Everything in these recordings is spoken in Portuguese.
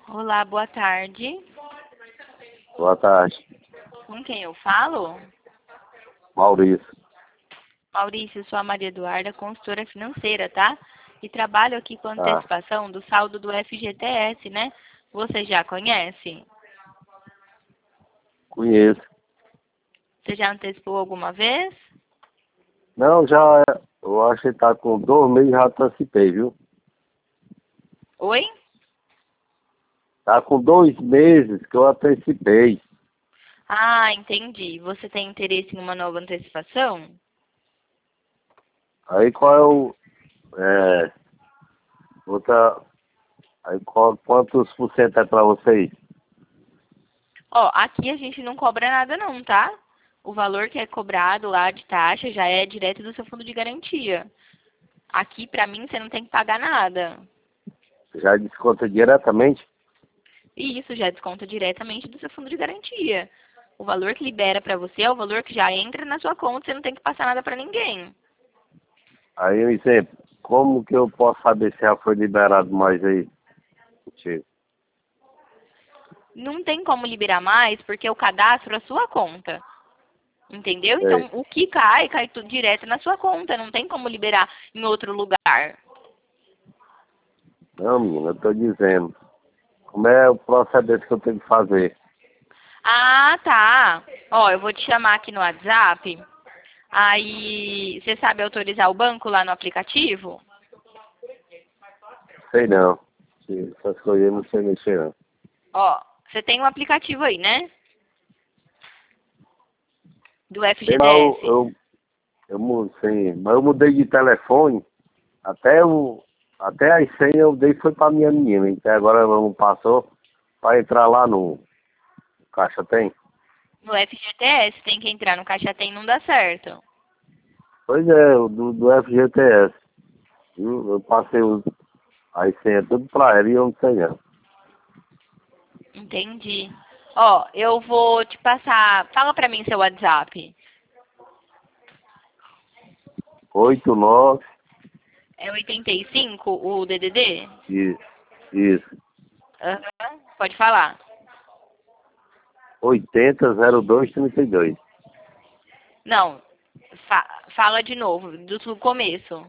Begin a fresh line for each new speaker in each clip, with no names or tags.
Olá, boa tarde.
Boa tarde,
Com quem eu falo?
Maurício.
Maurício, sou a Maria Eduarda, consultora financeira, tá? E trabalho aqui com
Ah,
antecipação do saldo do FGTS, né? Você já conhece?
conheço.
Você já antecipou alguma vez?
Não, já, eu acho que tá com 2 meses, já antecipei, viu?
Oi?
Tá com 2 meses que eu antecipei.
Ah, entendi. Você tem interesse em uma nova antecipação?
Aí qual é outra, aí quantos por cento é pra vocês?
Ó, aqui a gente não cobra nada não, tá? O valor que é cobrado lá de taxa já é direto do seu fundo de garantia. Aqui, pra mim, você não tem que pagar nada.
Já desconta diretamente?
E isso já desconta diretamente do seu fundo de garantia. O valor que libera para você é o valor que já entra na sua conta, você não tem que passar nada para ninguém.
Aí, um exemplo, como que eu posso saber se já foi liberado mais aí? Contigo?
Não tem como liberar mais porque o cadastro é a sua conta. Entendeu?
Sei.
Então, o que cai, cai tudo direto na sua conta. Não tem como liberar em outro lugar.
Não, menina, eu tô dizendo. Como é o procedimento que eu tenho que fazer?
Ah, tá. Ó, eu vou te chamar aqui no WhatsApp. Aí, você sabe autorizar o banco lá no aplicativo?
Sei não. Essas coisas eu não sei mexer, não.
Ó, você tem um aplicativo aí, né? Do
Sei lá,
FGTS.
sim, mas eu mudei de telefone, até as senhas eu dei foi pra minha menina, então agora ela não passou pra entrar lá no Caixa Tem.
No FGTS tem que entrar no Caixa Tem, não dá certo.
Pois é, o do FGTS. Viu? Eu passei as senhas tudo pra ela e eu não sei não.
Entendi. Ó, eu vou te passar. Fala pra mim seu WhatsApp.
89,
É 85 o DDD?
isso, isso.
Aham. Pode falar.
800232.
Não. Fala de novo, do começo.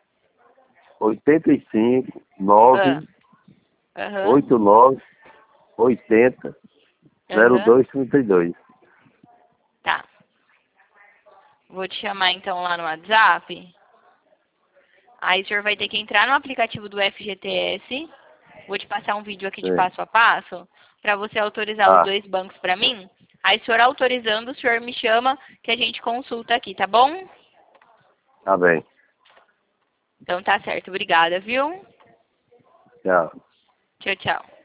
85
Ah.
9
Aham.
89 80
Aham.
0232.
Tá. Vou te chamar então lá no WhatsApp. Aí o senhor vai ter que entrar no aplicativo do FGTS. Vou te passar um vídeo aqui de
Sim.
passo a passo para você autorizar os
Ah,
2 bancos para mim. Aí, o senhor autorizando, o senhor me chama que a gente consulta aqui, tá bom?
tá bem.
Então tá certo. Obrigada, viu?
Tchau.
Tchau, tchau.